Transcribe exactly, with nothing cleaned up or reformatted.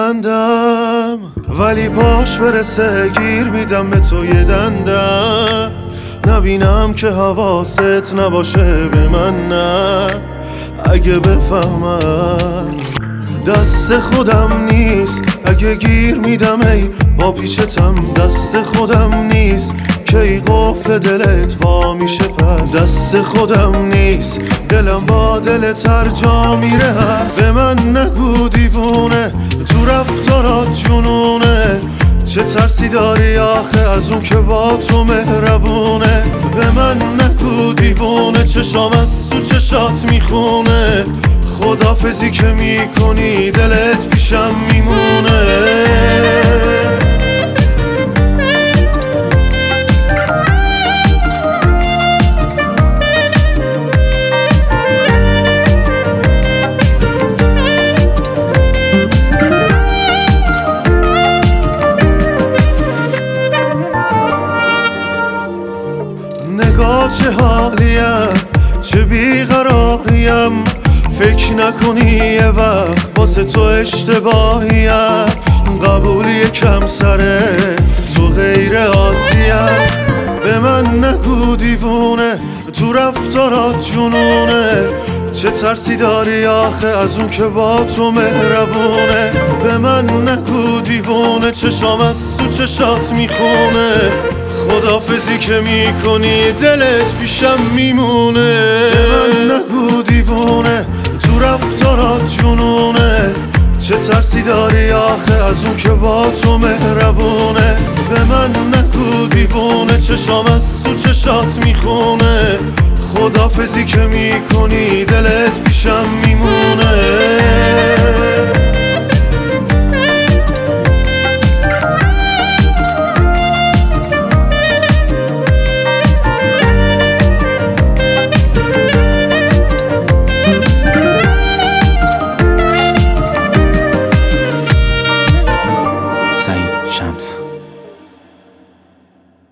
میبندم ولی پاش برسه گیر میدم به تو یه دندم. نبینم که حواست نباشه به من، نه اگه بفهمم دست خودم نیست. اگه گیر میدم ای با پیچتم دست خودم نیست. که ای قفل دلت وا میشه پس دست خودم نیست. دلم با دلت هر جا میره به من نگو دیوونه، تو رفتارات جنونه. چه ترسی داری آخه از اون که با تو مهربونه. به من نگو دیوونه، چشام از تو چشات میخونه. خدافزی که میکنی دلت پیشم میمونه. نگاه چه حالیم، چه بیقراریم. فکر نکنی یه وقت واسه تو اشتباهیم. قبولی کم سره تو غیر عادیم. به من نگو دیوونه، تو رفتارات جنونه. چه ترسی داری آخه از اون که با تو مهربونه. به من نگو دیوونه، چشام از تو چشات میخونه. خدافزی که میکنی دلت پیشم میمونه. به من نگو دیوونه، تو رفتارات جنونه. چه ترسی داری آخه از اون که با تو مهربونه. به من نگو دیوونه، چشام از تو چشات میخونه. خدافزی که میکنی دلت پیشم میمونه.